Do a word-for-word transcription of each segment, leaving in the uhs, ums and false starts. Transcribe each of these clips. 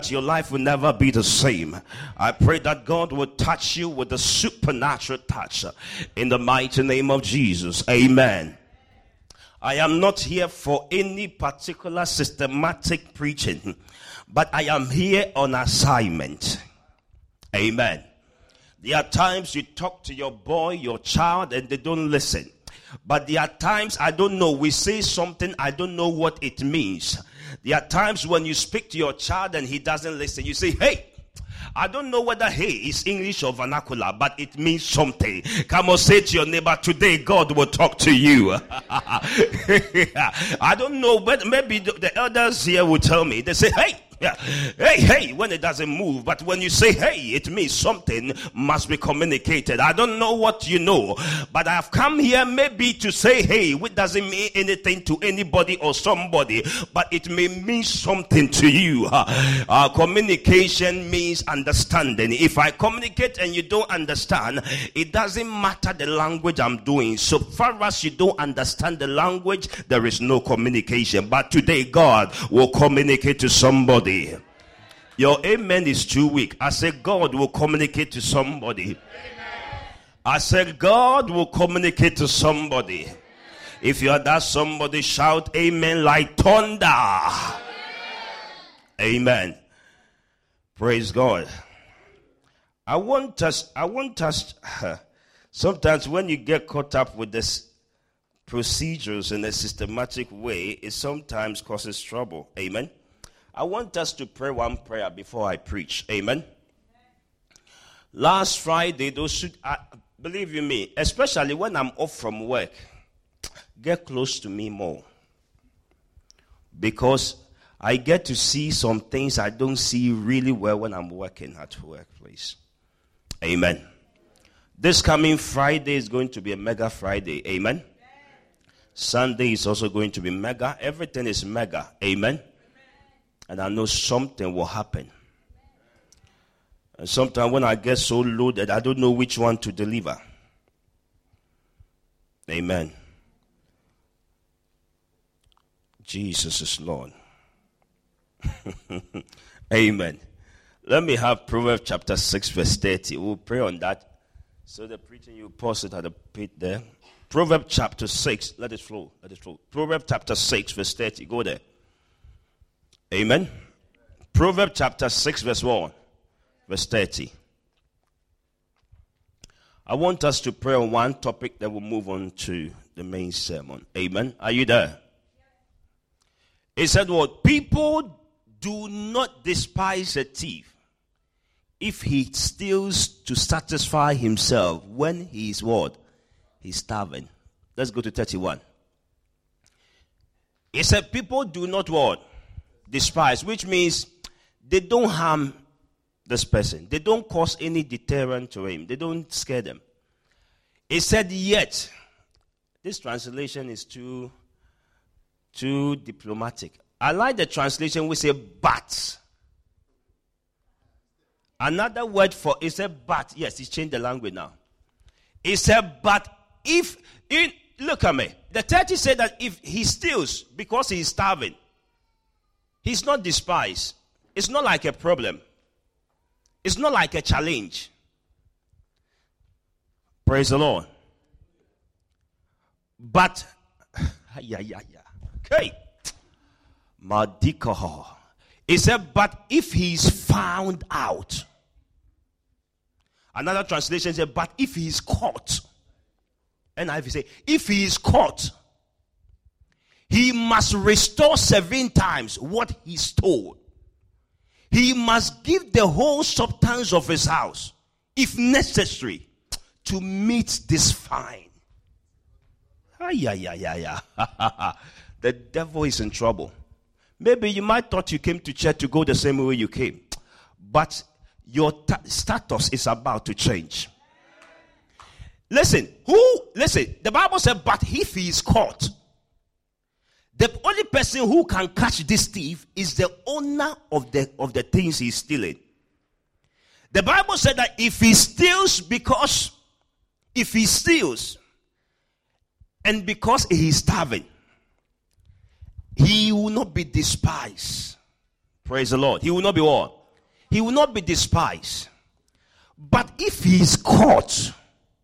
your life will never be the same. I pray that God will touch you with a supernatural touch in the mighty name of Jesus. Amen. I am not here for any particular systematic preaching, but I am here on assignment. Amen. There are times you talk to your boy, your child, and they don't listen. But there are times, I don't know, we say something, I don't know what it means. There are times when you speak to your child and he doesn't listen. You say, hey, I don't know whether hey is English or vernacular, but it means something. Come on, say to your neighbor, today God will talk to you. I don't know, but maybe the, the elders here will tell me. They say, hey. Yeah. Hey, hey, when it doesn't move. But when you say, hey, it means something must be communicated. I don't know what you know, but I have come here maybe to say, hey, which doesn't mean anything to anybody or somebody, but it may mean something to you. Uh, uh, communication means understanding. If I communicate and you don't understand, it doesn't matter the language I'm doing. So far as you don't understand the language, there is no communication. But today, God will communicate to somebody. Your amen is too weak. I said God will communicate to somebody. Amen. I said God will communicate to somebody. Amen. If you are that somebody, shout amen like thunder. Amen. Amen. Praise God. I want us, I want us, sometimes when you get caught up with this procedures in a systematic way, it sometimes causes trouble. Amen. I want us to pray one prayer before I preach. Amen. Last Friday, those should, uh, believe you me, especially when I'm off from work, get close to me more. Because I get to see some things I don't see really well when I'm working at workplace. Amen. This coming Friday is going to be a mega Friday. Amen. Sunday is also going to be mega. Everything is mega. Amen. And I know something will happen. And sometimes when I get so loaded, I don't know which one to deliver. Amen. Jesus is Lord. Amen. Let me have Proverbs chapter six verse thirty. We'll pray on that. So the preaching, you pause it at the pit there. Proverbs chapter six. Let it flow. Let it flow. Proverbs chapter six verse thirty. Go there. Amen. Proverbs chapter six verse one, verse thirty. I want us to pray on one topic that will move on to the main sermon. Amen. Are you there? It said what? People do not despise a thief if he steals to satisfy himself when he is what? He's starving. Let's go to thirty-one. It said people do not what? Despise, which means they don't harm this person. They don't cause any deterrent to him. They don't scare them. It said yet. This translation is too, too diplomatic. I like the translation we say but. Another word for it said but. Yes, he's changed the language now. It said but if, in, look at me. The thirty said that if he steals because he is starving, he's not despised. It's not like a problem. It's not like a challenge. Praise the Lord. But, yeah, yeah, yeah. Okay. Madikoho. It said, but if he's found out. Another translation said, but if he's caught. And I say, if he is caught, he must restore seven times what he stole. He must give the whole substance of his house, if necessary, to meet this fine. Ay, ay, ay, ay, ay. The devil is in trouble. Maybe you might thought you came to church to go the same way you came. But your t- status is about to change. Listen, who, listen, the Bible said, but if he is caught, the only person who can catch this thief is the owner of the of the things he's stealing. The Bible said that if he steals because, if he steals and because he is starving, he will not be despised. Praise the Lord. He will not be what? He will not be despised. But if he is caught,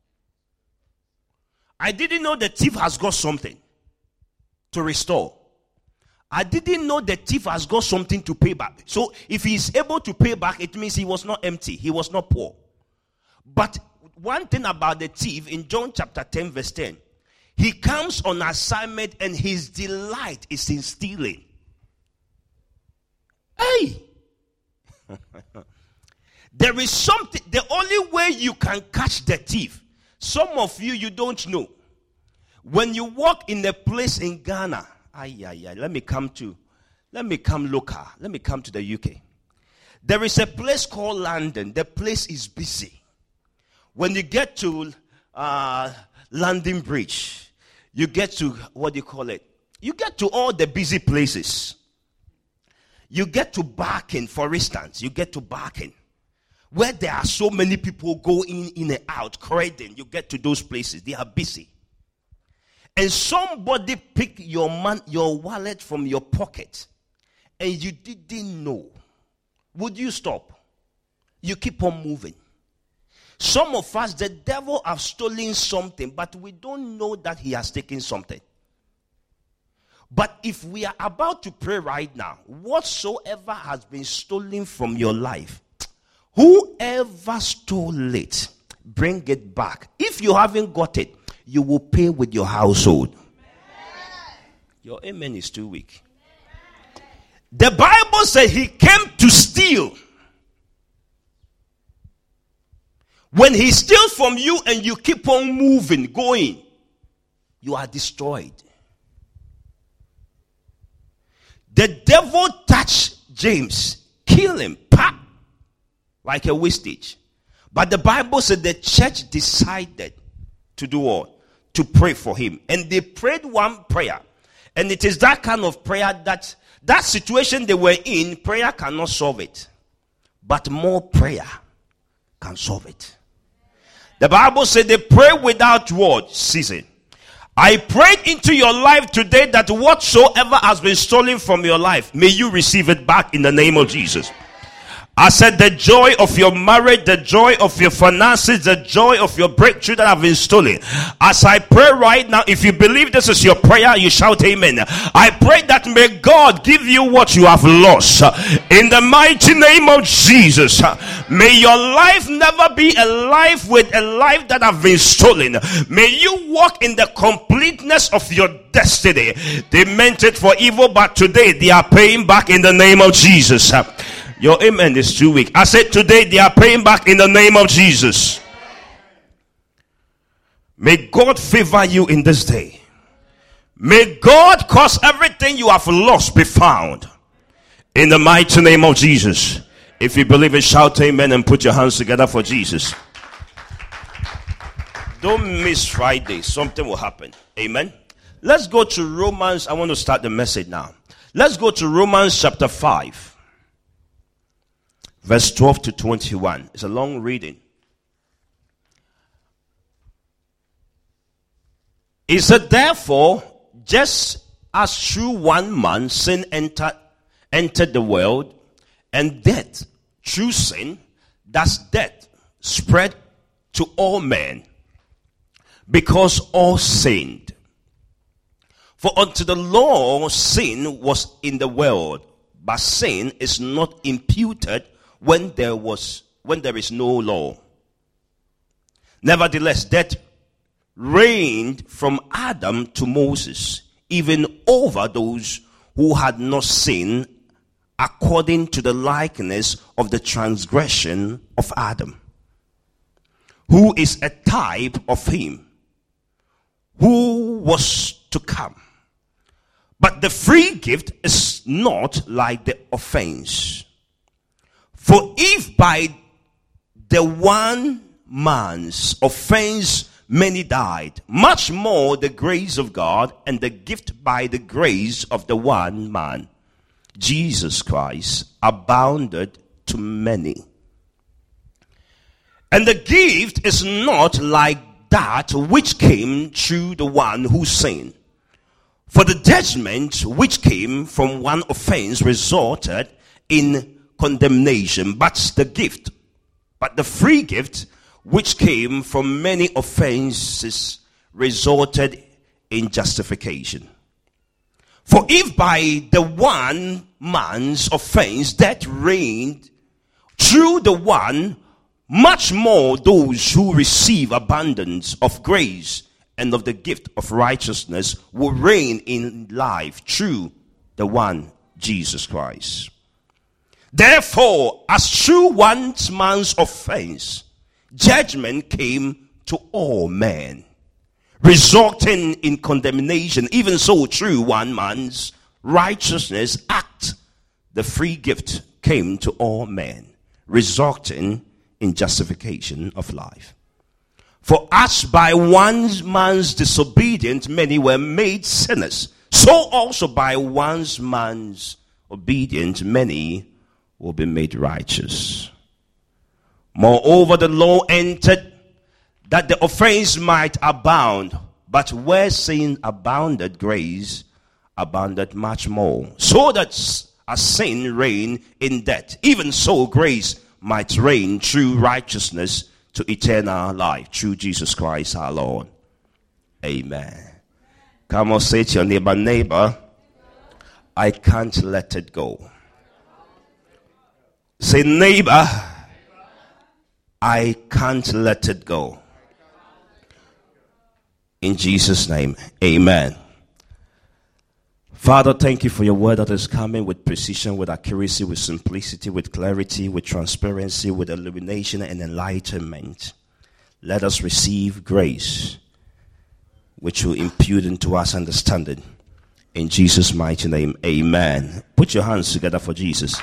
I didn't know the thief has got something to restore. I didn't know the thief has got something to pay back. So if he is able to pay back, it means he was not empty. He was not poor. But one thing about the thief in John chapter ten verse ten, he comes on assignment and his delight is in stealing. Hey! There is something, the only way you can catch the thief, some of you, you don't know. When you walk in a place in Ghana, ay, ay, ay, let me come to, let me come local, let me come to the U K. There is a place called London. The place is busy. When you get to uh, London Bridge, you get to, what do you call it? You get to all the busy places. You get to Barking, for instance. You get to Barking, where there are so many people going in and out, Croydon. You get to those places. They are busy. And somebody picked your man, your wallet from your pocket, and you didn't know. Would you stop? You keep on moving. Some of us, the devil have stolen something, but we don't know that he has taken something. But if we are about to pray right now, whatsoever has been stolen from your life, whoever stole it, bring it back. If you haven't got it, you will pay with your household. Your amen is too weak. The Bible said he came to steal. When he steals from you and you keep on moving, going, you are destroyed. The devil touched James, kill him, pop, like a wastage. But the Bible said the church decided to do what? To pray for him. And they prayed one prayer. And it is that kind of prayer that, that situation they were in, prayer cannot solve it. But more prayer can solve it. The Bible said they pray without word ceasing. I prayed into your life today that whatsoever has been stolen from your life, may you receive it back in the name of Jesus. I said the joy of your marriage, the joy of your finances, the joy of your breakthrough that have been stolen. As I pray right now, if you believe this is your prayer, you shout amen. I pray that may God give you what you have lost. In the mighty name of Jesus. May your life never be a life with a life that have been stolen. May you walk in the completeness of your destiny. They meant it for evil, but today they are paying back in the name of Jesus. Your amen is too weak. I said today they are paying back in the name of Jesus. May God favor you in this day. May God cause everything you have lost be found. In the mighty name of Jesus. If you believe it, shout amen and put your hands together for Jesus. Don't miss Friday. Something will happen. Amen. Let's go to Romans. I want to start the message now. Let's go to Romans chapter five. Verse twelve to twenty-one. It's a long reading. It said, therefore, just as through one man sin entered, entered the world, and death through sin, thus death spread to all men, because all sinned. For unto the law sin was in the world, but sin is not imputed when there was when there is no law. Nevertheless, death reigned from Adam to Moses, even over those who had not sinned, according to the likeness of the transgression of Adam, who is a type of him who was to come. But the free gift is not like the offense. For if by the one man's offense many died, much more the grace of God and the gift by the grace of the one man, Jesus Christ, abounded to many. And the gift is not like that which came through the one who sinned. For the judgment which came from one offense resulted in condemnation, but the gift, but the free gift, which came from many offenses, resulted in justification. For if by the one man's offense death reigned through the one, much more those who receive abundance of grace and of the gift of righteousness will reign in life through the one, Jesus Christ. Therefore, as through one man's offense, judgment came to all men, resulting in condemnation, even so through one man's righteousness act, the free gift came to all men, resulting in justification of life. For as by one man's disobedience many were made sinners, so also by one man's obedience many will be made righteous. Moreover, the law entered that the offense might abound, but where sin abounded, grace abounded much more, so that as sin reigned in death, even so grace might reign through righteousness to eternal life, through Jesus Christ our Lord. Amen. Come on, say to your neighbor, neighbor, I can't let it go. Say, neighbor, I can't let it go. In Jesus' name, amen. Father, thank you for your word that is coming with precision, with accuracy, with simplicity, with clarity, with transparency, with illumination and enlightenment. Let us receive grace, which will impute into us understanding. In Jesus' mighty name, amen. Put your hands together for Jesus.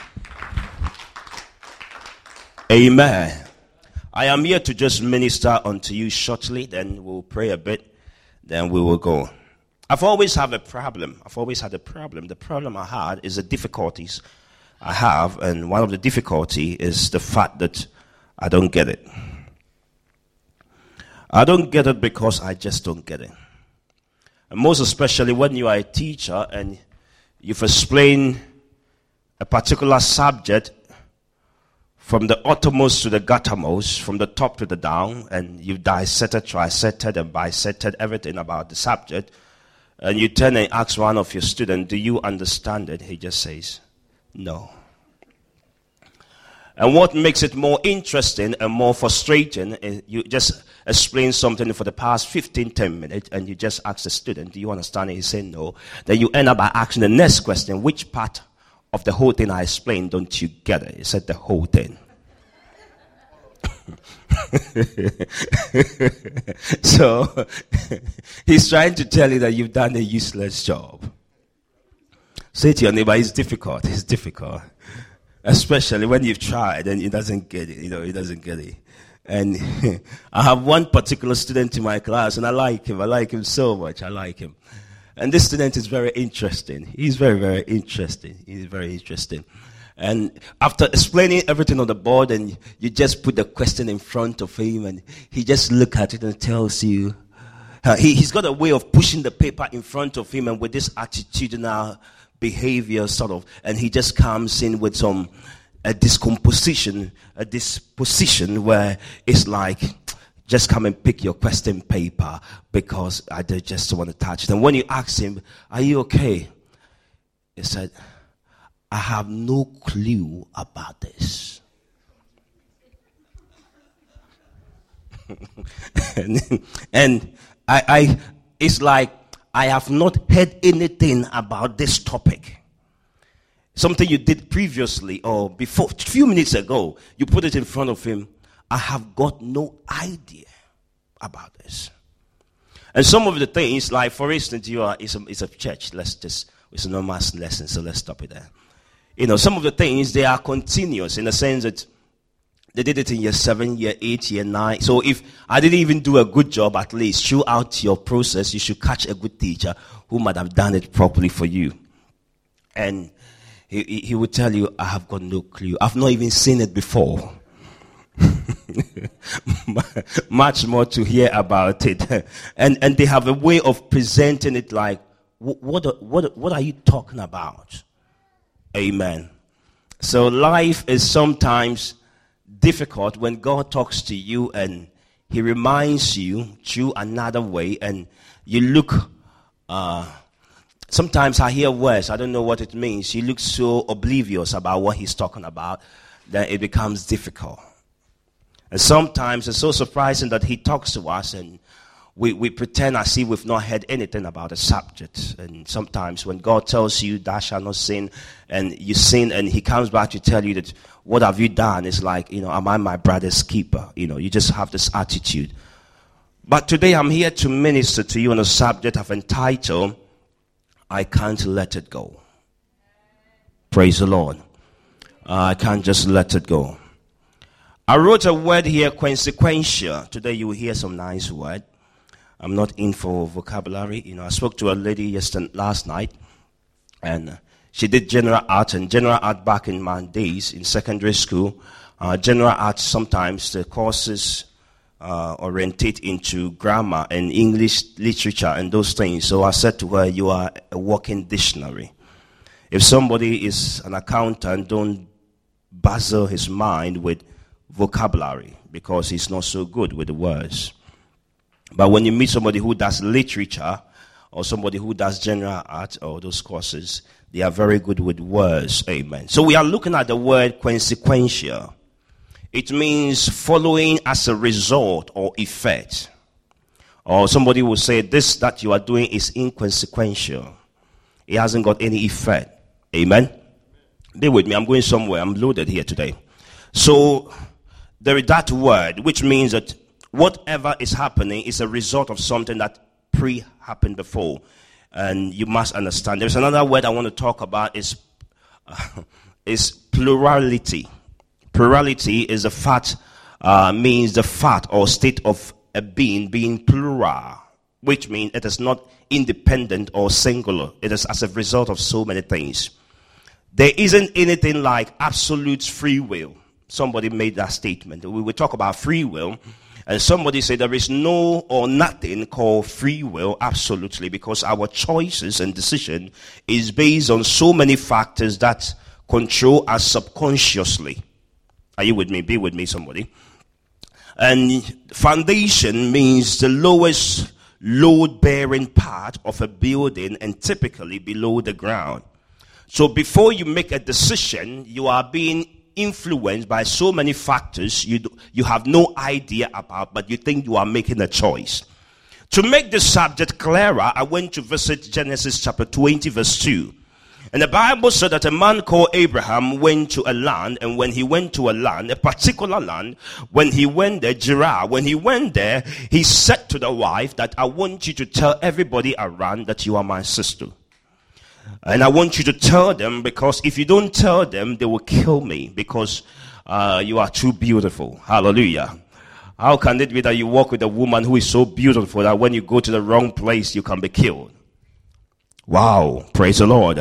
Amen. I am here to just minister unto you shortly, then we'll pray a bit, then we will go. I've always had a problem. I've always had a problem. The problem I had is the difficulties I have, and one of the difficulty is the fact that I don't get it. I don't get it because I just don't get it. And most especially when you are a teacher and you've explained a particular subject from the uttermost to the guttermost, from the top to the down, and you've dissected, trisected, and bisected everything about the subject, and you turn and ask one of your students, do you understand it? He just says, no. And what makes it more interesting and more frustrating is you just explain something for the past fifteen, ten minutes, and you just ask the student, do you understand it? He said no. Then you end up by asking the next question, which part of the whole thing I explained don't you get it? He said the whole thing. So he's trying to tell you that you've done a useless job. Say to your neighbor, it's difficult. It's difficult. Especially when you've tried and he doesn't get it. You know, he doesn't get it. And I have one particular student in my class, and I like him. I like him so much. I like him. And this student is very interesting. He's very, very interesting. He's very interesting. And after explaining everything on the board, and you just put the question in front of him, and he just looks at it and tells you, uh, he, he's got a way of pushing the paper in front of him, and with this attitudinal behavior sort of, and he just comes in with some a discomposition, a disposition where it's like, just come and pick your question paper because I just want to touch it. And when you ask him, are you okay? He said, I have no clue about this. and and I, I, it's like I have not heard anything about this topic. Something you did previously or before, a few minutes ago, you put it in front of him. I have got no idea about this. And some of the things, like for instance, you are it's a, it's a church. Let's just it's a normal lesson, so let's stop it there. You know, some of the things they are continuous in the sense that they did it in year seven, year eight, year nine. So if I didn't even do a good job, at least throughout your process, you should catch a good teacher who might have done it properly for you. And he, he would tell you, I have got no clue. I've not even seen it before. Much more to hear about it. And and they have a way of presenting it like, what what what, what are you talking about? Amen. So life is sometimes difficult when God talks to you and he reminds you through another way, and you look, uh, sometimes I hear words, I don't know what it means. You look so oblivious about what he's talking about that it becomes difficult. And sometimes it's so surprising that he talks to us and we, we pretend as if we've not heard anything about the subject. And sometimes when God tells you, thou shalt not sin, and you sin, and he comes back to tell you that, what have you done? It's like, you know, am I my brother's keeper? You know, you just have this attitude. But today I'm here to minister to you on a subject I've entitled, I Can't Let It Go. Praise the Lord. Uh, I can't just let it go. I wrote a word here, consequential. Today you will hear some nice word. I'm not in for vocabulary. You know, I spoke to a lady yesterday, last night, and she did general art, and general art back in my days in secondary school. Uh, general art, sometimes the courses uh, orientate into grammar and English literature and those things. So I said to her, you are a walking dictionary. If somebody is an accountant, don't bazzle his mind with vocabulary because he's not so good with the words. But when you meet somebody who does literature or somebody who does general art or those courses, they are very good with words. Amen. So we are looking at the word consequential. It means following as a result or effect. Or somebody will say, this that you are doing is inconsequential. It hasn't got any effect. Amen. Be with me. I'm going somewhere. I'm loaded here today. So there is that word, which means that whatever is happening is a result of something that pre-happened before. And you must understand. There's another word I want to talk about is, uh, is plurality. Plurality is the fact, uh, means the fact or state of a being being plural, which means it is not independent or singular. It is as a result of so many things. There isn't anything like absolute free will. Somebody made that statement. We will talk about free will. And somebody said there is no or nothing called free will, absolutely, because our choices and decision is based on so many factors that control us subconsciously. Are you with me? Be with me, somebody. And foundation means the lowest load-bearing part of a building and typically below the ground. So before you make a decision, you are being influenced by so many factors you do, you have no idea about, but you think you are making a choice. To make the subject clearer, I went to visit Genesis chapter twenty verse two. And the Bible said that a man called Abraham went to a land, and when he went to a land, a particular land, when he went there, Gerar, when he went there, he said to the wife that I want you to tell everybody around that you are my sister. And I want you to tell them, because if you don't tell them, they will kill me because uh, you are too beautiful. Hallelujah. How can it be that you walk with a woman who is so beautiful that when you go to the wrong place, you can be killed? Wow. Praise the Lord.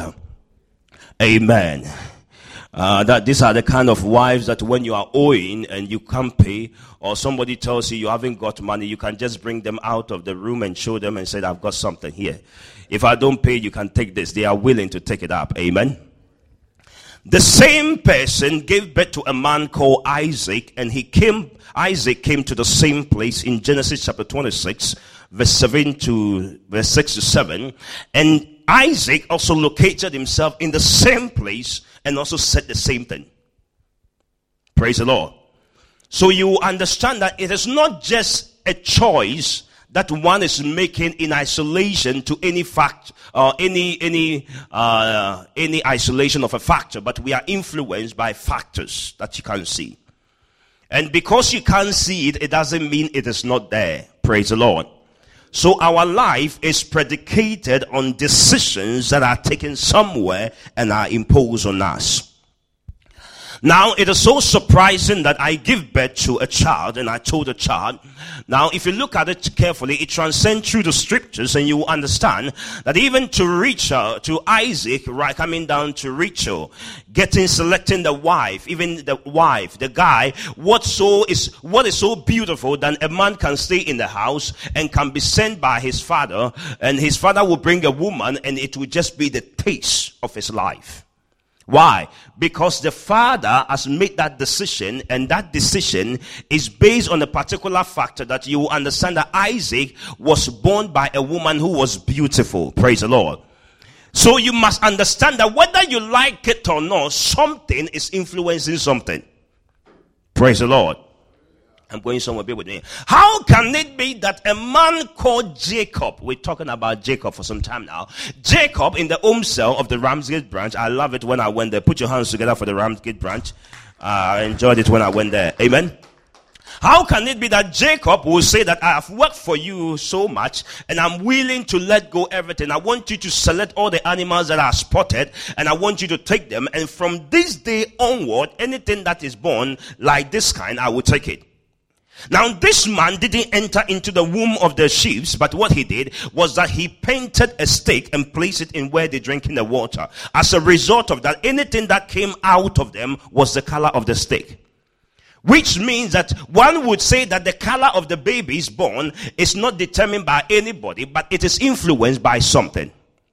Amen. Uh, that these are the kind of wives that when you are owing and you can't pay, or somebody tells you you haven't got money, you can just bring them out of the room and show them and say, I've got something here. If I don't pay, you can take this. They are willing to take it up. Amen. The same person gave birth to a man called Isaac, and he came, Isaac came to the same place in Genesis chapter twenty-six, verse seven to verse six to seven. And Isaac also located himself in the same place and also said the same thing. Praise the Lord. So you understand that it is not just a choice that one is making in isolation to any fact or uh, any any uh, any isolation of a factor, but we are influenced by factors that you can't see. And because you can't see it, it doesn't mean it is not there. Praise the Lord. So our life is predicated on decisions that are taken somewhere and are imposed on us. Now, it is so surprising that I give birth to a child, and I told the child. Now, if you look at it carefully, it transcends through the scriptures, and you will understand that even to Rachel, to Isaac, right, coming down to Rachel, getting, selecting the wife, even the wife, the guy, what so is, what is so beautiful that a man can stay in the house and can be sent by his father, and his father will bring a woman, and it will just be the taste of his life. Why? Because the father has made that decision, and that decision is based on a particular factor that you will understand that Isaac was born by a woman who was beautiful. Praise the Lord. So you must understand that whether you like it or not, something is influencing something. Praise the Lord. I'm going somewhere, be with me. How can it be that a man called Jacob, we're talking about Jacob for some time now, Jacob in the home cell of the Ramsgate branch, I love it when I went there. Put your hands together for the Ramsgate branch. Uh, I enjoyed it when I went there. Amen. How can it be that Jacob will say that I have worked for you so much and I'm willing to let go everything? I want you to select all the animals that are spotted and I want you to take them. And from this day onward, anything that is born like this kind, I will take it. Now, this man didn't enter into the womb of the sheep, but what he did was that he painted a stake and placed it in where they're drinking the water. As a result of that, anything that came out of them was the color of the stake. Which means that one would say that the color of the babies born is not determined by anybody, but it is influenced by something.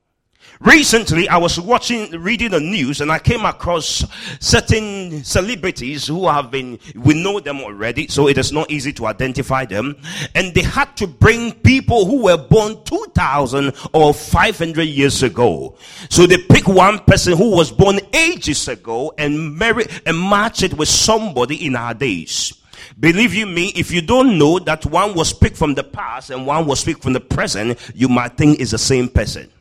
Recently, I was watching, reading the news, and I came across certain celebrities who have been, we know them already, so it is not easy to identify them. And they had to bring people who were born two thousand or five hundred years ago. So they pick one person who was born ages ago and marry and match it with somebody in our days. Believe you me, if you don't know that one was picked from the past and one was picked from the present, you might think it's the same person.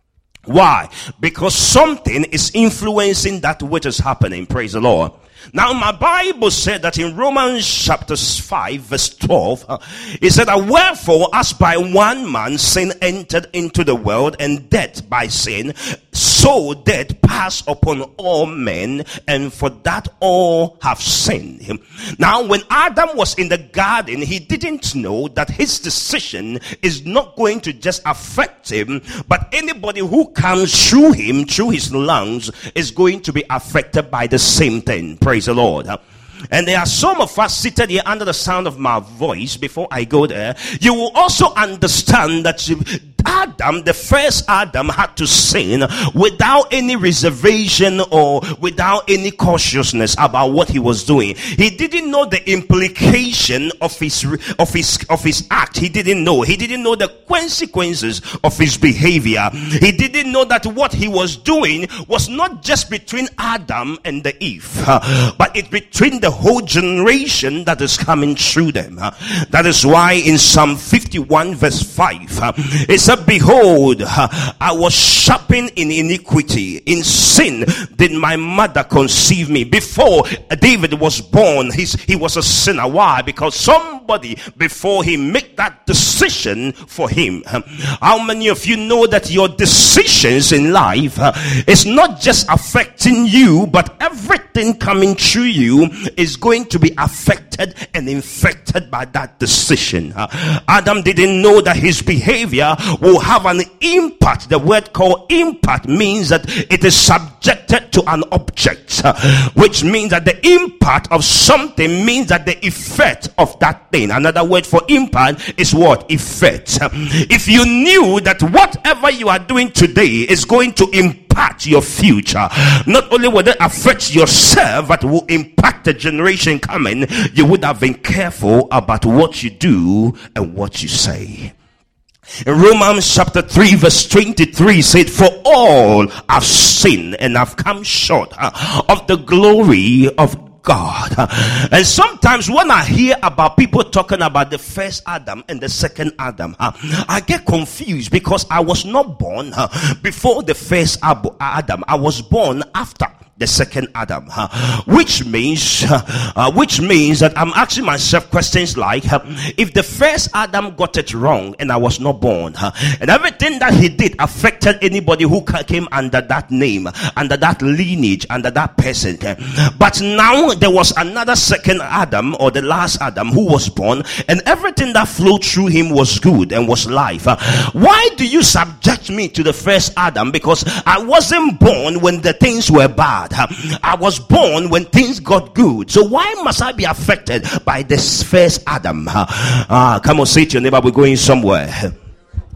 Why? Because something is influencing that which is happening. Praise the Lord. Now, my Bible said that in Romans chapter five, verse twelve, uh, it said that wherefore, as by one man sin entered into the world, and death by sin, so death passed upon all men, and for that all have sinned. Now, when Adam was in the garden, he didn't know that his decision is not going to just affect him, but anybody who comes through him, through his lungs, is going to be affected by the same thing. Praise the Lord. And there are some of us seated here under the sound of my voice. Before I go there, you will also understand that Adam, the first Adam, had to sin without any reservation or without any cautiousness about what he was doing. He didn't know the implication of his of his of his act. He didn't know. He didn't know the consequences of his behavior. He didn't know that what he was doing was not just between Adam and the Eve, but it's between the whole generation that is coming through them. That is why in Psalm fifty-one verse five, it said, behold, I was sharpened in iniquity. In sin did my mother conceive me. Before David was born, he's, he was a sinner. Why? Because somebody before him made that decision for him. How many of you know that your decisions in life is not just affecting you, but everything coming through you is going to be affected and infected by that decision. Adam didn't know that his behavior will have an impact. The word called impact means that it is subjected to an object, which means that the impact of something means that the effect of that thing. Another word for impact is what? Effect. If you knew that whatever you are doing today is going to impact your future, not only will it affect yourself, but will impact the generation coming, you would have been careful about what you do and what you say. In Romans chapter three verse twenty-three said, for all have sinned and have come short of the glory of God. And sometimes when I hear about people talking about the first Adam and the second Adam, I get confused because I was not born before the first Adam. I was born after the second Adam, uh, which means uh, which means that I'm asking myself questions like, uh, if the first Adam got it wrong and I was not born, uh, and everything that he did affected anybody who came under that name, under that lineage, under that person, uh, but now there was another second Adam, or the last Adam, who was born, and everything that flowed through him was good and was life. Uh, why do you subject me to the first Adam? Because I wasn't born when the things were bad. I was born when things got good. So why must I be affected by this first Adam? Ah, come on, say to your neighbor, we're going somewhere.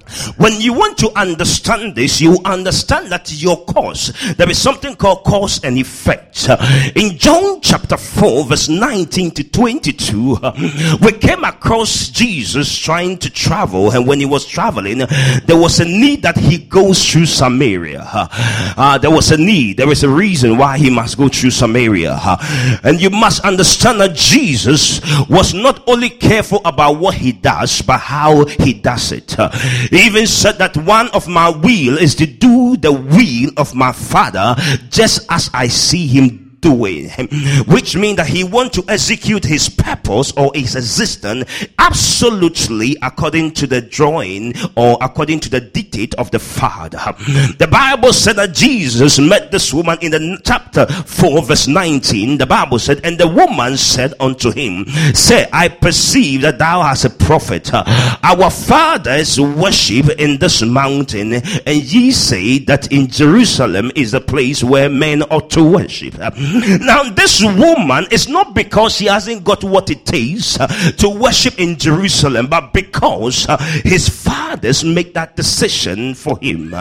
When you want to understand this, you understand that your cause, there is something called cause and effect. In John chapter four, verse nineteen to twenty-two, we came across Jesus trying to travel, and when he was traveling, there was a need that he goes through Samaria. Uh, there was a need, there is a reason why he must go through Samaria. And you must understand that Jesus was not only careful about what he does, but how he does it. He even said that one of my will is to do the will of my Father, just as I see him doing, which means that he wants to execute his purpose or his existence absolutely according to the drawing or according to the dictate of the Father. The Bible said that Jesus met this woman in the chapter four, verse nineteen. The Bible said, and the woman said unto him, say, I perceive that thou art a prophet. Our fathers worship in this mountain, and ye say that in Jerusalem is the place where men ought to worship. Now this woman is not because she hasn't got what it takes uh, to worship in Jerusalem, but because uh, his fathers make that decision for him.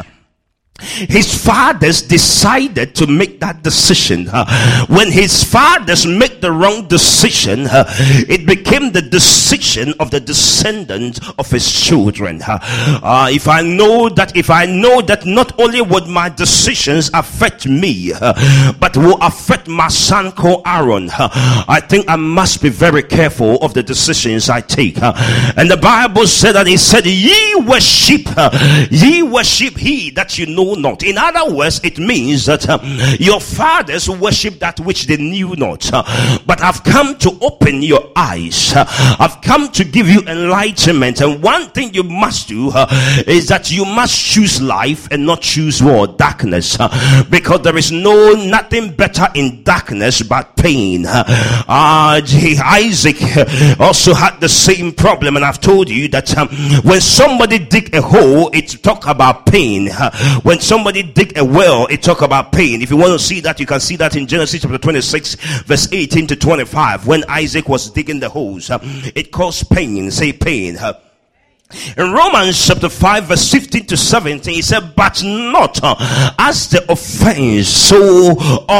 His fathers decided to make that decision. Uh, when his fathers make the wrong decision, uh, it became the decision of the descendant of his children. Uh, uh, if I know that, if I know that not only would my decisions affect me, uh, but will affect my son called Aaron, uh, I think I must be very careful of the decisions I take. Uh, and the Bible said that he said, ye worship, uh, ye worship he that you know not. In other words, it means that uh, your fathers worship that which they knew not. Uh, but I've come to open your eyes. Uh, I've come to give you enlightenment. And one thing you must do uh, is that you must choose life and not choose war, darkness. Uh, because there is no nothing better in darkness but pain. Uh, uh, Isaac also had the same problem, and I've told you that um, when somebody dig a hole, it talk about pain. Uh, when somebody dig a well, it talk about pain. If you want to see that, you can see that in Genesis chapter twenty-six, verse eighteen to twenty-five. When Isaac was digging the holes, uh, it caused pain. Say pain. Uh, In Romans chapter five, verse fifteen to seventeen, he said, but not uh, as the offense, so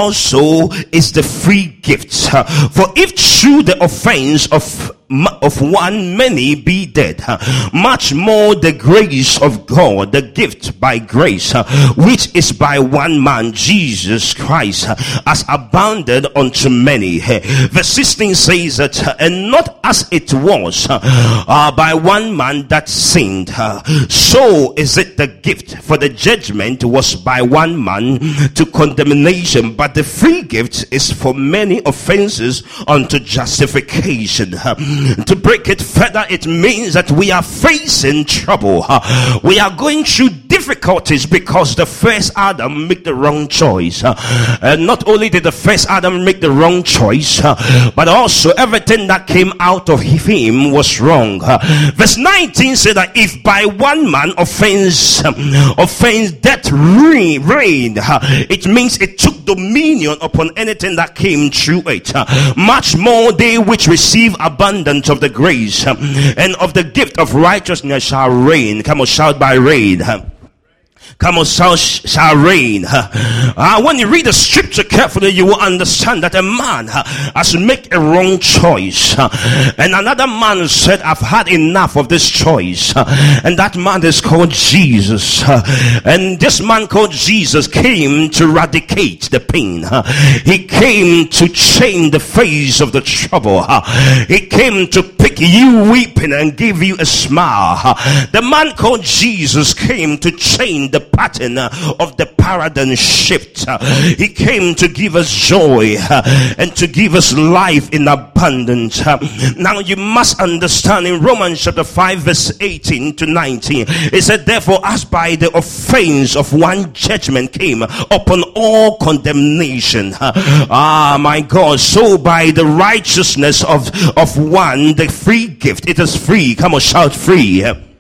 also is the free gift. Uh, for if through the offense of of one many be dead, much more the grace of God, the gift by grace, which is by one man, Jesus Christ, has abounded unto many. Verse sixteen says that, and not as it was uh, by one man that sinned, uh, so is it the gift. For the judgment was by one man to condemnation, but the free gift is for many offenses unto justification. Uh, To break it further, it means that we are facing trouble. Uh, we are going through difficulties because the first Adam made the wrong choice. Uh, and not only did the first Adam make the wrong choice, uh, but also everything that came out of him was wrong. Uh, verse nineteen said that if by one man offense, um, offense death reigned, uh, it means it took dominion upon anything that came through it. Uh, much more they which receive abundance of the grace uh, and of the gift of righteousness shall reign. Come on, shout by reign. Uh, Come on, shall, shall reign. Uh, when you read the scripture carefully, you will understand that a man uh, has made a wrong choice. Uh, and another man said, I've had enough of this choice. Uh, and that man is called Jesus. Uh, and this man called Jesus came to eradicate the pain. Uh, he came to change the face of the trouble. Uh, he came to pick you weeping and give you a smile. Uh, the man called Jesus came to change the pattern uh, of the paradigm shift. Uh, he came to give us joy uh, and to give us life in abundance. Uh, now you must understand in Romans chapter five, verse eighteen to nineteen, it said, therefore as by the offense of one judgment came upon all condemnation. Uh, ah my God, so by the righteousness of, of one, the free gift, it is free. Come on, shout free.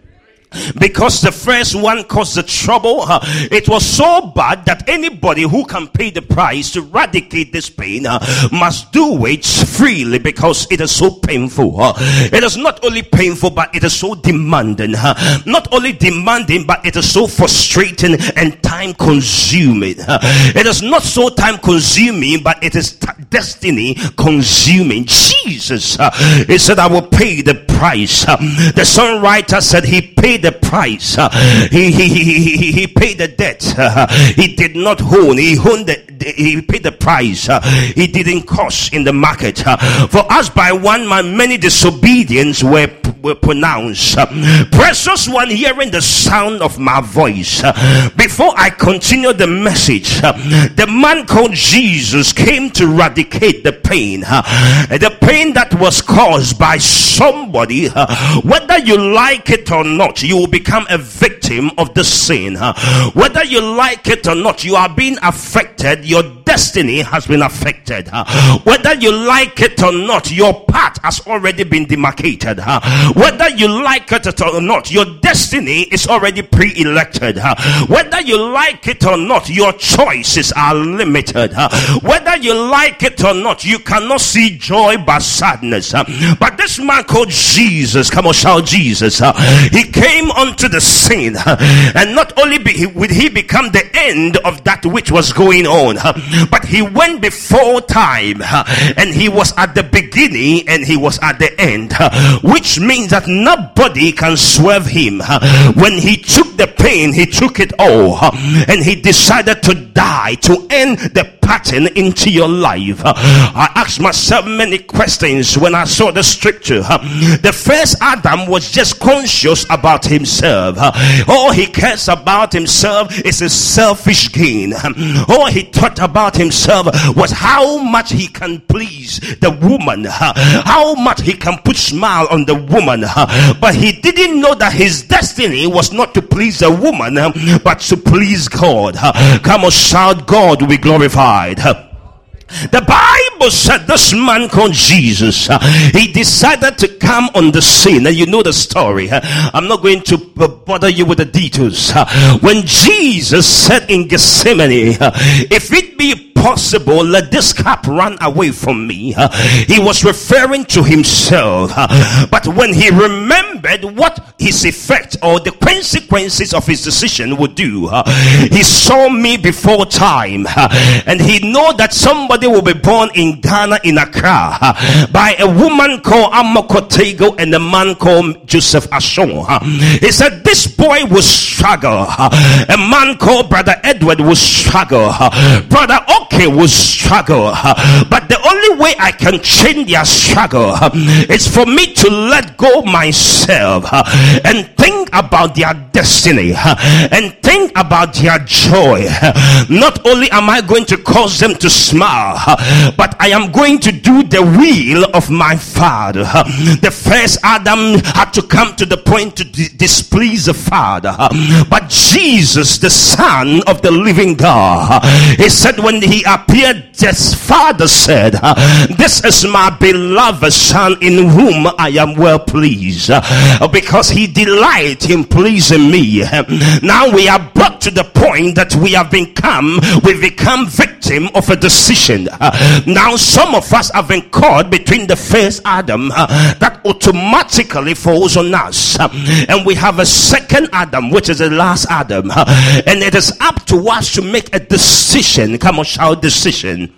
Because the first one caused the trouble. Uh, it was so bad that anybody who can pay the price to eradicate this pain uh, must do it freely, because it is so painful. Uh, it is not only painful, but it is so demanding. Uh, not only demanding, but it is so frustrating and time consuming. Uh, it is not so time consuming, but it is t- destiny consuming. Jesus, uh, he said, I will pay the price. Uh, the songwriter said he paid the price. Uh, he, he, he, he, he paid the debt. Uh, he did not own. He owned the, the, he paid the price. Uh, he didn't cost in the market. Uh, for us by one man many disobedience were, were pronounced. Uh, precious one, hearing the sound of my voice. Uh, before I continue the message, uh, the man called Jesus came to eradicate the pain. Uh, the pain that was caused by somebody. Uh, whether you like it or not, you will become a victim of the sin. Uh, whether you like it or not, you are being affected. Your destiny has been affected. Uh, whether you like it or not, your path has already been demarcated. Uh, whether you like it or not, your destiny is already pre-elected. Uh, whether you like it or not, your choices are limited. Uh, whether you like it or not, you cannot see joy but sadness. Uh, but this man called Jesus, come on, shout Jesus. Uh, he came onto the scene, uh, and not only be, would he become the end of that which was going on, uh, but he went before time, uh, and he was at the beginning and he was at the end, uh, which means that nobody can swerve him. Uh, when he took the pain, he took it all, uh, and he decided to die to end the pattern into your life. Uh, I asked myself many questions when I saw the scripture. Uh, the first Adam was just conscious about himself. Uh, all he cares about himself is his selfish gain. Um, all he thought about himself was how much he can please the woman, uh, how much he can put smile on the woman. Uh, but he didn't know that his destiny was not to please the woman, uh, but to please God. Uh, come on, shout, God will be glorified. Uh, The Bible said this man called Jesus, uh, he decided to come on the scene. And you know the story. Uh, I'm not going to bother you with the details. Uh, when Jesus said in Gethsemane, uh, if it be possible, let this cup run away from me. Uh, he was referring to himself. Uh, but when he remembered what his effect or the consequences of his decision would do, uh, he saw me before time. Uh, and he know that somebody will be born in Ghana, in Accra, uh, by a woman called Amokotego and a man called Joseph Ashon. Uh, he said this boy will struggle. Uh, a man called Brother Edward will struggle. Uh, Brother Okay will struggle. Uh, but the only way I can change their struggle uh, is for me to let go myself uh, and think about their destiny uh, and think about their joy. Uh, not only am I going to cause them to smile, uh, but I am going to do the will of my Father. Uh, the first Adam had to come to the point to d- displease the Father, uh, but Jesus, the Son of the living God, uh, he said when he appeared, his Father said, uh, this is my beloved Son in whom I am well pleased, uh, because he delights in pleasing me. Uh, now we are brought to the point that we have become, we've become victim of a decision. Uh, now some of us have been caught between the first Adam uh, that automatically falls on us, uh, and we have a second Adam, which is the last Adam, uh, and it is up to us to make a decision. Come on, shout decision.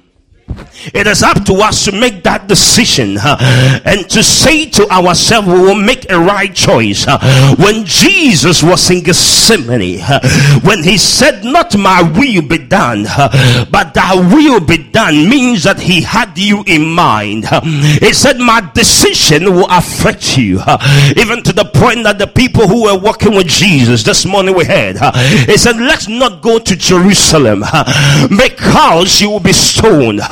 It is up to us to make that decision uh, and to say to ourselves, we will make a right choice. Uh, when Jesus was in Gethsemane, uh, when he said, not my will be done, uh, but thy will be done, means that he had you in mind. Uh, he said, my decision will affect you. Uh, even to the point that the people who were walking with Jesus this morning we heard, uh, he said, let's not go to Jerusalem uh, because you will be stoned. Uh,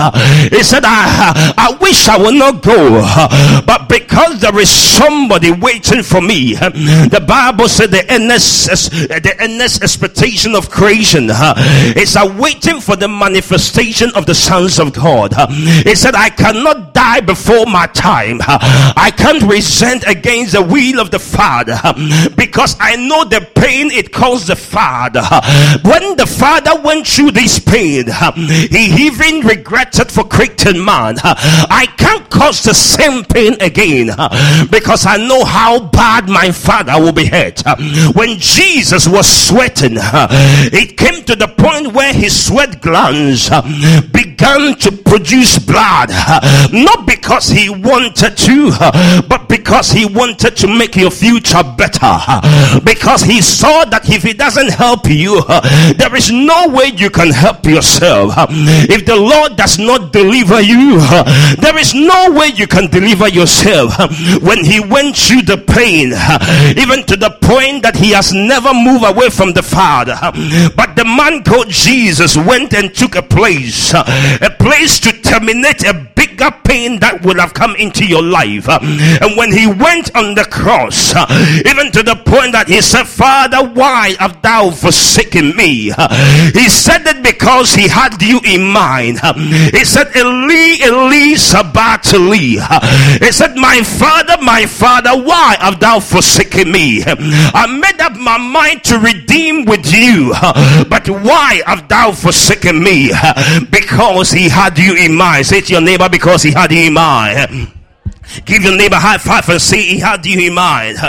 He said, I, I wish I would not go, but because there is somebody waiting for me. The Bible said the earnest, the earnest expectation of creation is waiting for the manifestation of the sons of God. He said, I cannot die before my time. I can't resent against the will of the Father, because I know the pain it caused the Father. When the Father went through this pain, he even regretted for creating man. I can't cause the same pain again, because I know how bad my Father will be hurt. When Jesus was sweating, it came to the point where his sweat glands began to produce blood, not because he wanted to, but because he wanted to make your future better, because he saw that if he doesn't help you, there is no way you can help yourself. If the Lord does not deliver you, there is no way you can deliver yourself. When he went through the pain, even to the point that he has never moved away from the Father, but the man called Jesus went and took a place, a place to terminate a bigger pain that would have come into your life. And when he went on the cross, even to the point that he said, Father, why have thou forsaken me? He said it because he had you in mind. He said, Eli, Eli, sabachthani. He said, my Father, my Father, why have thou forsaken me? I made up my mind to redeem with you, but why have thou forsaken me? Because he had you in mind. Say to your neighbor, because he had you in mind. Give your neighbor a high five and say, he had you in mind.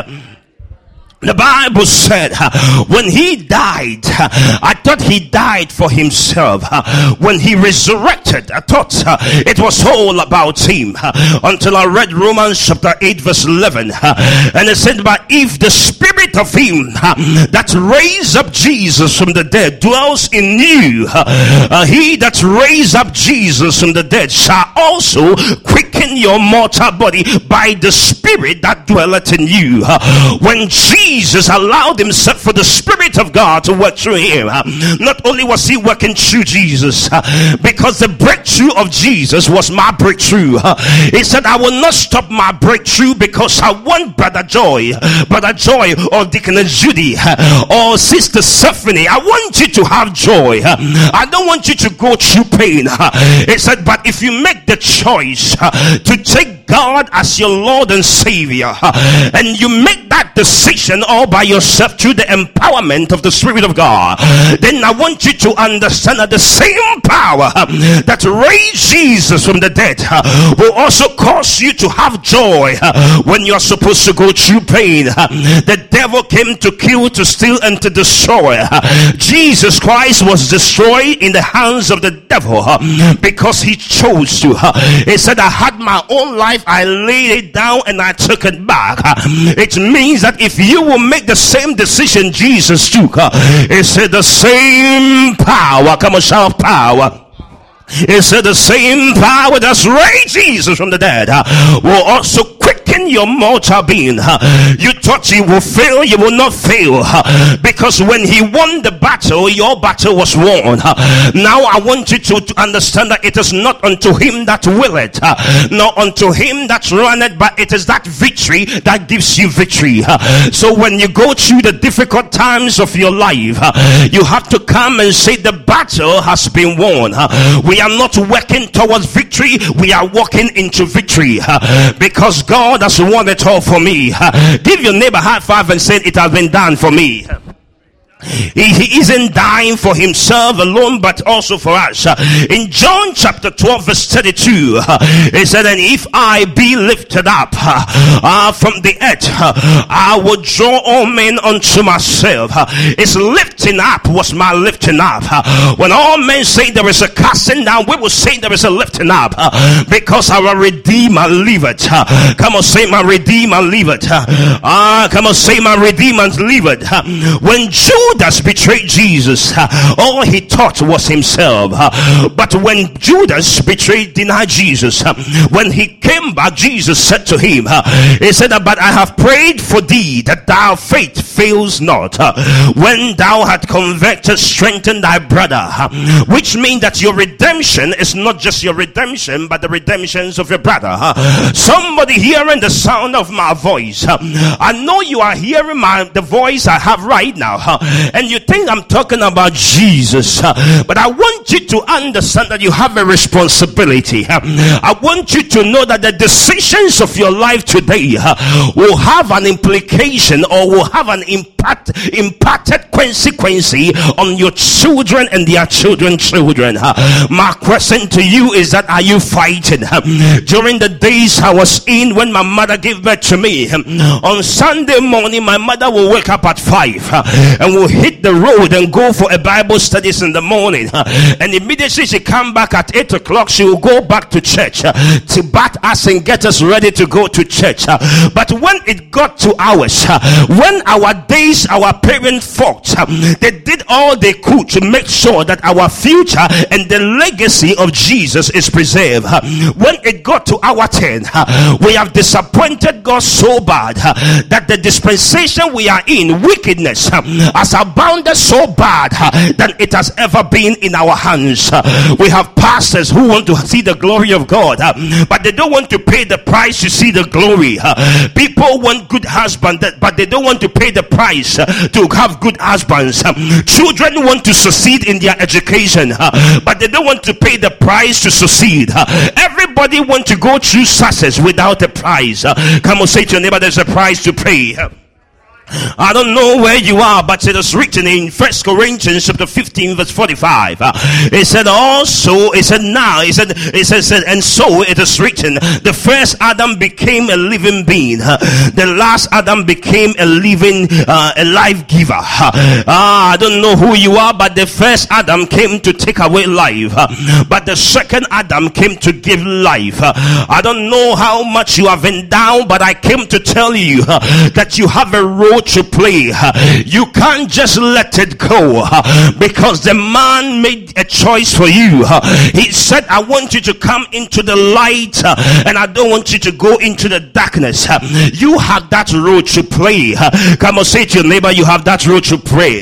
The Bible said when he died, I thought he died for himself. When he resurrected, I thought it was all about him, until I read Romans chapter eight verse eleven, and it said, but if the spirit of him that raised up Jesus from the dead dwells in you, uh, he that raised up Jesus from the dead shall also quicken your mortal body by the spirit that dwelleth in you. When Jesus Jesus allowed himself for the Spirit of God to work through him, not only was he working through Jesus, because the breakthrough of Jesus was my breakthrough. He said, I will not stop my breakthrough because I want Brother Joy, Brother Joy, or Deaconess Judy, or Sister Stephanie. I want you to have joy. I don't want you to go through pain. He said, but if you make the choice to take God as your Lord and Savior, and you make that decision all by yourself through the empowerment of the Spirit of God, then I want you to understand that the same power that raised Jesus from the dead will also cause you to have joy when you're supposed to go through pain. The devil came to kill, to steal, and to destroy. Jesus Christ was destroyed in the hands of the devil because he chose to. He said, I had my own life, I laid it down and I took it back. It means that if you will make the same decision Jesus took, he said the same power, come on, shout power. It said the same power that's raised Jesus from the dead will also quicken your mortal being. You thought you will fail, you will not fail, because when he won the battle, your battle was won. Now I want you to, to understand that it is not unto him that willeth, nor unto him that runneth, but it is that victory that gives you victory. So when you go through the difficult times of your life, you have to come and say the battle has been won. We are not working towards victory, we are walking into victory, because God has won it all for me. Give your neighbor a high five and say, it has been done for me. He, he isn't dying for himself alone, but also for us. In John chapter twelve verse thirty-two, he said, and if I be lifted up uh, from the earth, I will draw all men unto myself. His lifting up was my lifting up. When all men say there is a casting down, we will say there is a lifting up, because our Redeemer liveth. Come on, say my Redeemer liveth. Ah, come on, say my Redeemer liveth. When Judas Judas betrayed Jesus, all he thought was himself. But when Judas betrayed, denied Jesus, when he came back, Jesus said to him, he said, but I have prayed for thee that thy faith fails not. When thou hast converted, strengthen thy brother. Which means that your redemption is not just your redemption, but the redemptions of your brother. Somebody hearing the sound of my voice, I know you are hearing my the voice I have right now, and you think I'm talking about Jesus, but I want you to understand that you have a responsibility. I want you to know that the decisions of your life today will have an implication, or will have an impact impacted consequence on your children and their children's children. My question to you is that, are you fighting? During the days I was in, when my mother gave birth to me, on Sunday morning my mother will wake up at five and will hit the road and go for a Bible studies in the morning, and immediately she come back at eight o'clock. She will go back to church to bath us and get us ready to go to church. But when it got to ours, when our days our parents fought, they did all they could to make sure that our future and the legacy of Jesus is preserved. When it got to our turn, we have disappointed God so bad that the dispensation we are in, wickedness has abounded so bad than it has ever been in our hands. We have pastors who want to see the glory of God, but they don't want to pay the price to see the glory. People want good husbands, but they don't want to pay the price to have good husbands. Children want to succeed in their education, but they don't want to pay the price to succeed. Everybody wants to go through success without a price. Come on, say to your neighbor, there's a price to pay. I don't know where you are, but it is written in First Corinthians chapter fifteen verse forty-five. Uh, it said also, it said now, it said, it said, and so it is written, the first Adam became a living being. Uh, the last Adam became a living, uh, a life giver. Uh, uh, I don't know who you are, but the first Adam came to take away life. Uh, but the second Adam came to give life. Uh, I don't know how much you have endowed, but I came to tell you uh, that you have a role to play. You can't just let it go, because the man made a choice for you. He said, I want you to come into the light, and I don't want you to go into the darkness. You have that role to play. Come on, say to your neighbor, you have that role to play.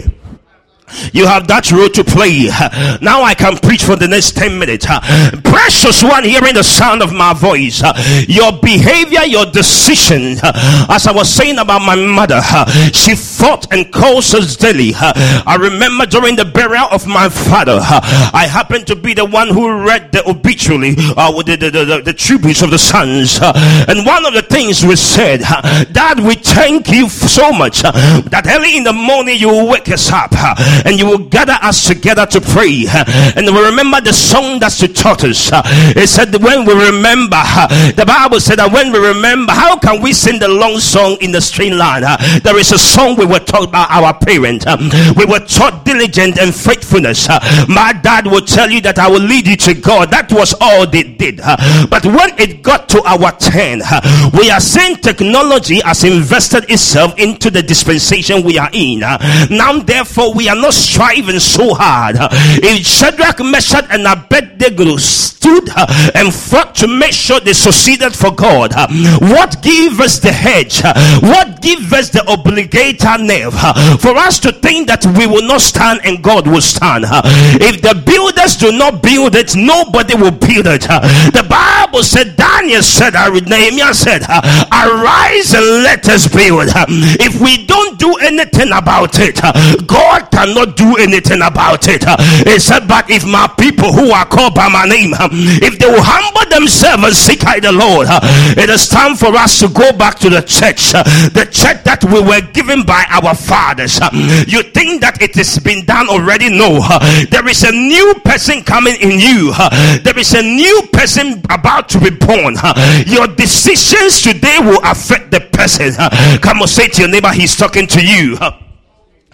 You have that role to play. Now I can preach for the next ten minutes. Precious one, hearing the sound of my voice, your behavior, your decision, as I was saying about my mother, she fought and calls us daily. I remember during the burial of my father, I happened to be the one who read the obituary, uh, the, the, the, the, the tributes of the sons, and one of the things we said, Dad, we thank you so much that early in the morning you will wake us up and you will gather us together to pray. And we remember the song that you taught us. It said, when we remember, the Bible said that when we remember, how can we sing the long song in the strange land? There is a song we were taught by our parent. We were taught diligence and faithfulness. My dad will tell you that I will lead you to God. That was all they did. But when it got to our turn, we are saying technology has invested itself into the dispensation we are in. Now therefore we are not striving so hard. If Shadrach, Meshach and Abednego stood and fought to make sure they succeeded for God, what gave us the hedge? What gave us the obligator nerve for us to think that we will not stand and God will stand? If the builders do not build it, nobody will build it. The Bible said, Daniel said, Nehemiah said, arise and let us build. If we don't do anything about it, God cannot do anything about it. He said, but if my people who are called by my name, if they will humble themselves and seek I the Lord, it is time for us to go back to the church, the church that we were given by our fathers. You think that it has been done already? No. There is a new person coming in you. There is a new person about to be born. Your decisions today will affect the person. Come on, say to your neighbor, he's talking to you.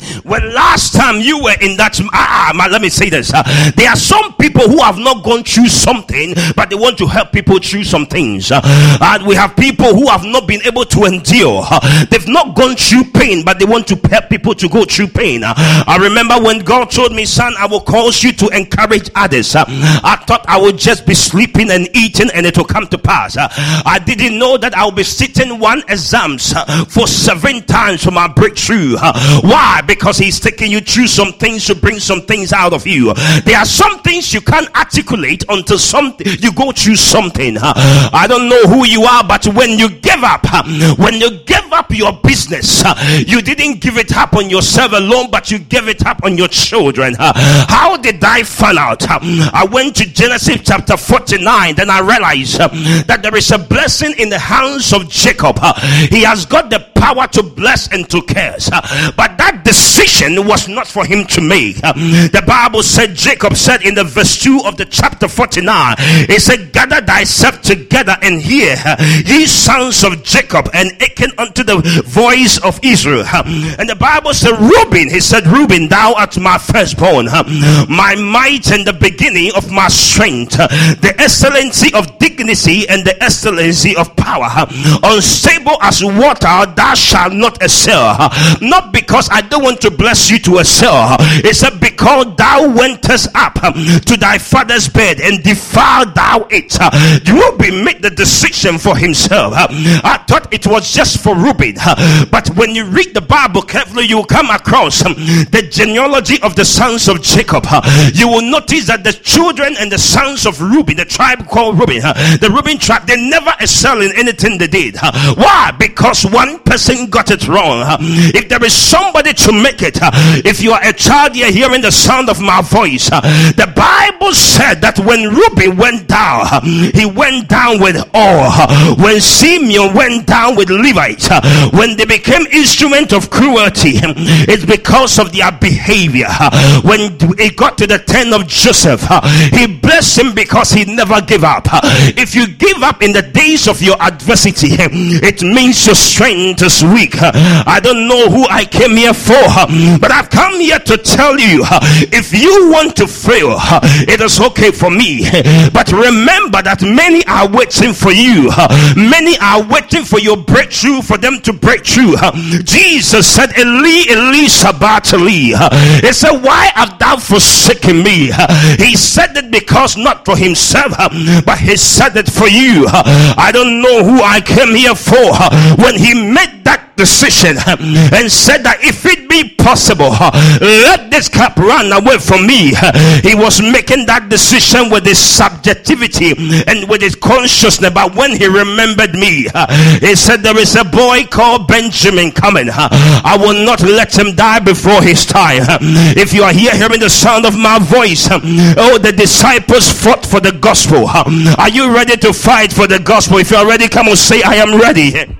When last time you were in that, ah, man, let me say this. Uh, there are some people who have not gone through something, but they want to help people through some things. Uh, and we have people who have not been able to endure. Uh, they've not gone through pain, but they want to help people to go through pain. Uh, I remember when God told me, son, I will cause you to encourage others. Uh, I thought I would just be sleeping and eating and it will come to pass. Uh, I didn't know that I will be sitting one exams uh, for seven times for my breakthrough. Uh, why? Because he's taking you through some things to bring some things out of you. There are some things you can't articulate until something you go through something. I don't know who you are, but when you give up, when you give up your business, you didn't give it up on yourself alone, but you gave it up on your children. How did I find out? I went to Genesis chapter forty-nine, then I realized that there is a blessing in the hands of Jacob. He has got the power to bless and to curse, but that decision was not for him to make. The Bible said, Jacob said in the verse two of the chapter forty-nine, it said, gather thyself together and hear, ye sons of Jacob, and hearken unto the voice of Israel. And the Bible said, Reuben, he said, Reuben, thou art my firstborn, my might and the beginning of my strength, the excellency of dignity and the excellency of power. Unstable as water, thou shalt not excel. Not because I don't want to bless you to excel. It said, because thou wentest up to thy father's bed and defiled thou it. Reuben made the decision for himself. I thought it was just for Reuben, but when you read the Bible carefully, you will come across the genealogy of the sons of Jacob. You will notice that the children and the sons of Reuben, the tribe called Reuben, the Reuben tribe, they never excel in anything they did. Why? Because one person got it wrong. If there is somebody to make it, if you are a child here hearing the sound of my voice, the Bible said that when Reuben went down, he went down with awe. When Simeon went down with Levites, when they became instrument of cruelty, it's because of their behavior. When it got to the turn of Joseph, he blessed him because he never gave up. If you give up in the days of your adversity, it means your strength is weak. I don't know who I came here for, but I've come here to tell you, if you want to fail, it is okay for me, but remember that many are waiting for you. Many are waiting for your breakthrough, for them to break through. Jesus said, Eli, Eli, sabachthani. He said, why art thou forsaken me? He said it because not for himself, but he said it for you. I don't know who I came here for. When he made that decision and said that if it be possible, let this cup run away from me, he was making that decision with his subjectivity and with his consciousness. But when he remembered me, he said, there is a boy called Benjamin coming. I will not let him die before his time. If you are here hearing the sound of my voice, oh, the disciples fought for the gospel. Are you ready to fight for the gospel? If you are ready, come on, say, I am ready.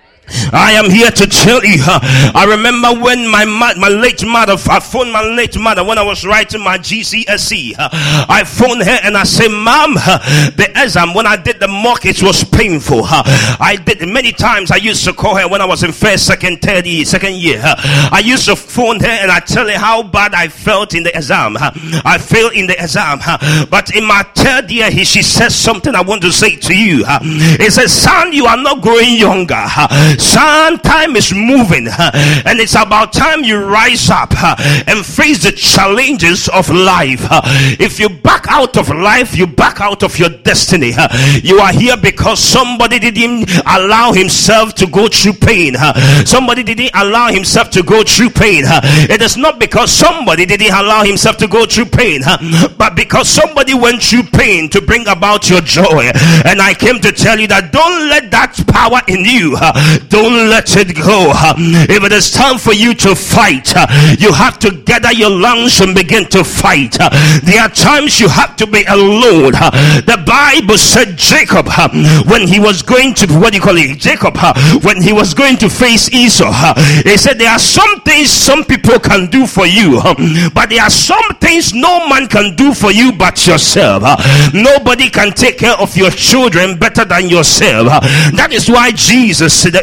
I am here to tell you, uh, I remember when my ma- my late mother, I phoned my late mother when I was writing my G C S E. Uh, I phoned her and I said, Mom, uh, the exam, when I did the mock, it was painful. Uh, I did many times. I used to call her when I was in first, second, third year, second year. Uh, I used to phone her and I tell her how bad I felt in the exam. Uh, I failed in the exam. Uh, but in my third year, he, she says something I want to say to you. Uh, it says, son, you are not growing younger. Uh, Son, time is moving, and it's about time you rise up and face the challenges of life. If you back out of life, you back out of your destiny. You are here because somebody didn't allow himself to go through pain. Somebody didn't allow himself to go through pain. It is not because somebody didn't allow himself to go through pain, but because somebody went through pain to bring about your joy. And I came to tell you that don't let that power in you, don't let it go. If it is time for you to fight, you have to gather your lungs and begin to fight. There are times you have to be alone. The Bible said Jacob, when he was going to, what do you call it? Jacob, when he was going to face Esau, he said there are some things some people can do for you, but there are some things no man can do for you but yourself. Nobody can take care of your children better than yourself. That is why Jesus said that it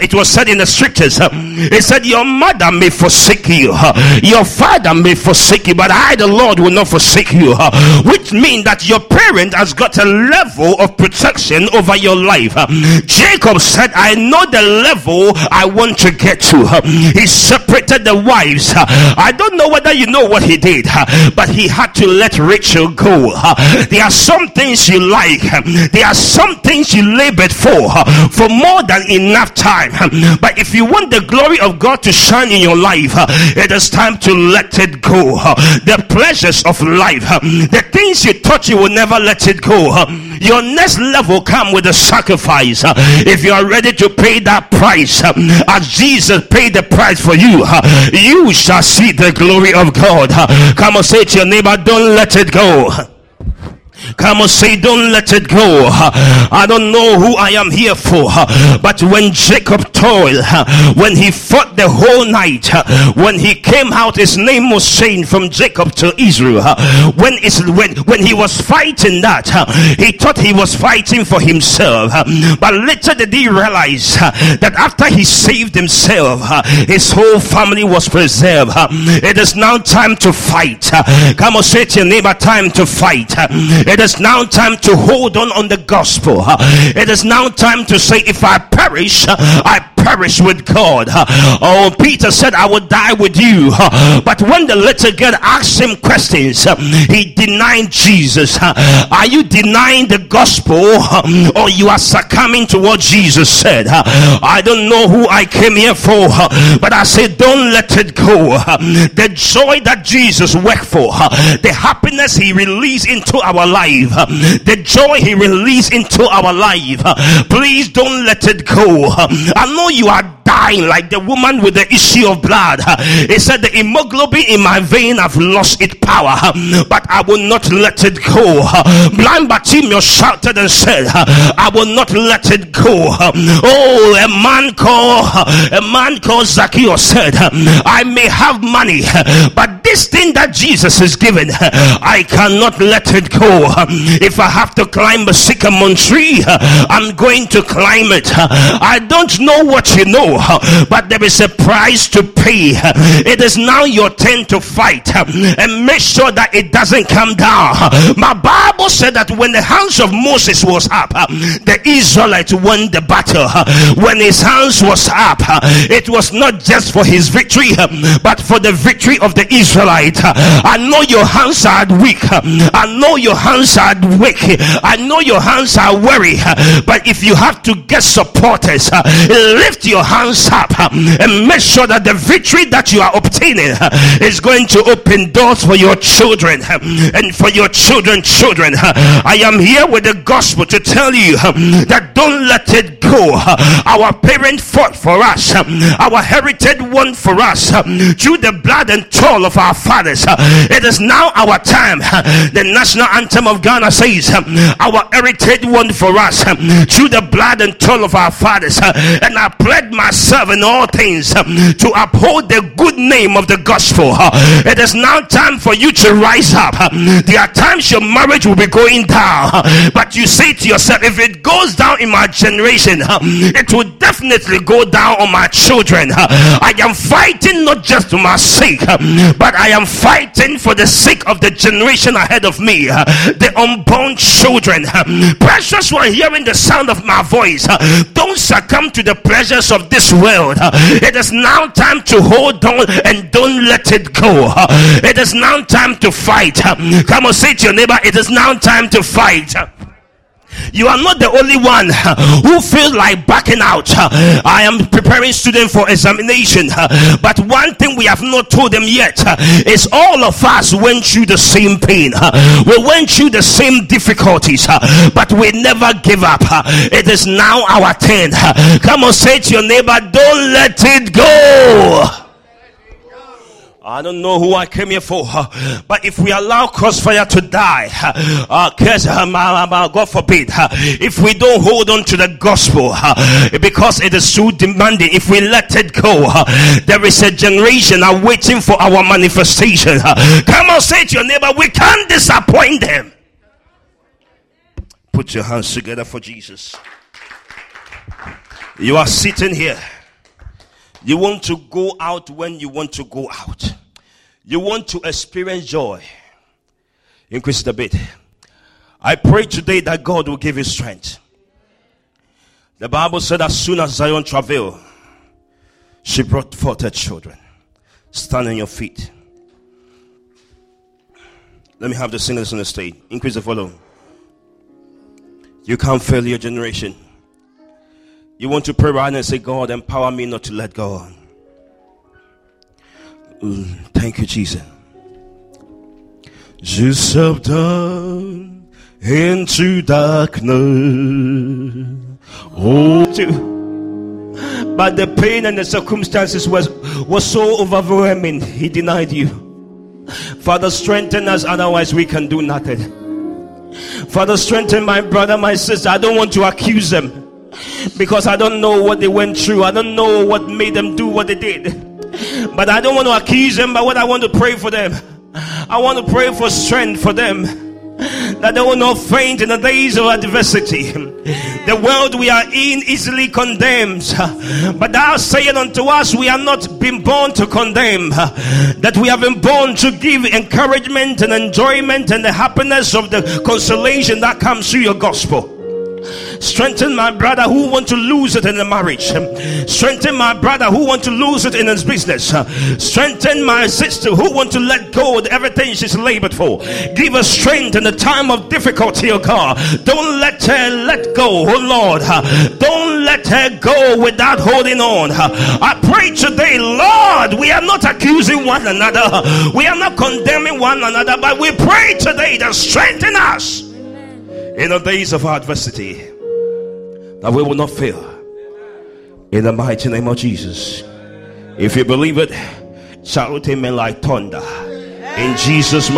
it was said in the scriptures, it said, your mother may forsake you, your father may forsake you, but I, the Lord, will not forsake you. Which means that your parent has got a level of protection over your life. Jacob said, I know the level I want to get to. He separated the wives. I don't know whether you know what he did, but he had to let Rachel go. There are some things you like, there are some things you labored for for more than enough time, but if you want the glory of God to shine in your life, it is time to let it go. The pleasures of life, the things you thought you would never let it go, your next level come with a sacrifice. If you are ready to pay that price, as Jesus paid the price for you, you shall see the glory of God. Come on, say to your neighbor, don't let it go. Come on, say, don't let it go. I don't know who I am here for, but when Jacob toiled, when he fought the whole night, when he came out, his name was changed from Jacob to Israel. When it's, when when he was fighting that, he thought he was fighting for himself, but little did he realize that after he saved himself, his whole family was preserved. It is now time to fight. Come on, say to your neighbor, time to fight. It is now time to hold on on the gospel. It is now time to say, if I perish, I perish with God. Oh, Peter said, I will die with you. But when the little girl asked him questions, he denied Jesus. Are you denying the gospel, or you are succumbing to what Jesus said? I don't know who I came here for, but I say, don't let it go. The joy that Jesus worked for, the happiness he released into our life, the joy he released into our life, please don't let it go. I know you are dying like the woman with the issue of blood. It said, the hemoglobin in my vein have lost its power, but I will not let it go. Blind Bartimaeus shouted and said, I will not let it go. Oh, a man called a man called Zacchaeus said, I may have money, but this thing that Jesus is given, I cannot let it go. If I have to climb a sycamore tree, I'm going to climb it. I don't know what you know, but there is a price to pay. It is now your turn to fight, and make sure that it doesn't come down. My Bible said that when the hands of Moses was up, the Israelites won the battle. When his hands was up, it was not just for his victory, but for the victory of the Israelite. I know your hands are weak. I know your hands are weak. I know your hands are weary, but if you have to get supporters, lift your hands up and make sure that the victory that you are obtaining is going to open doors for your children and for your children's children. I am here with the gospel to tell you that don't let it go. Our parents fought for us, our heritage won for us through the blood and toil of our fathers. It is now our time. The national anthem of Ghana says, our heritage won for us through the blood and toil of our fathers, and I pledge myself in all things to uphold the good name of the gospel. It is now time for you to rise up. There are times your marriage will be going down, but you say to yourself, if it goes down in my generation, it will definitely go down on my children. I am fighting not just for my sake, but I am fighting for the sake of the generation ahead of me, the unborn children. Precious one, hearing the sound of my voice, don't succumb to the pleasures of this world. It is now time to hold on and don't let it go. It is now time to fight. Come on, say to your neighbor, it is now time to fight. You are not the only one who feels like backing out. I am preparing students for examination, but one thing we have not told them yet is all of us went through the same pain. We went through the same difficulties, but we never give up. It is now our turn. Come on, say to your neighbor, don't let it go. I don't know who I came here for, but if we allow Crossfire to die, uh, God forbid, if we don't hold on to the gospel, because it is too demanding, if we let it go, there is a generation waiting for our manifestation. Come on, say to your neighbor, we can't disappoint them. Put your hands together for Jesus. You are sitting here You want to go out when you want to go out. You want to experience joy. Increase it a bit. I pray today that God will give you strength. The Bible said as soon as Zion travailed, she brought forth her children. Stand on your feet. Let me have the singers on the stage. Increase the volume. You can't fail your generation. You want to pray right now and say, God, empower me not to let go. Mm, thank you, Jesus. You stepped down into darkness. Oh, but the pain and the circumstances was, was so overwhelming, he denied you. Father, strengthen us, otherwise we can do nothing. Father, strengthen my brother, my sister. I don't want to accuse them, because I don't know what they went through. I don't know what made them do what they did. But I don't want to accuse them, but what I want to pray for them, I want to pray for strength for them, that they will not faint in the days of adversity. The world we are in easily condemns, but thou sayest unto us, we are not been born to condemn, that we have been born to give encouragement and enjoyment and the happiness of the consolation that comes through your gospel. Strengthen my brother who want to lose it in the marriage. Strengthen my brother who want to lose it in his business. Strengthen my sister who want to let go of everything she's labored for. Give her strength in the time of difficulty, oh God. Don't let her let go, oh Lord. Don't let her go without holding on. I pray today, Lord, we are not accusing one another. We are not condemning one another, but we pray today that strengthen us in the days of adversity, that we will not fail. In the mighty name of Jesus. If you believe it, shout amen like thunder. In Jesus'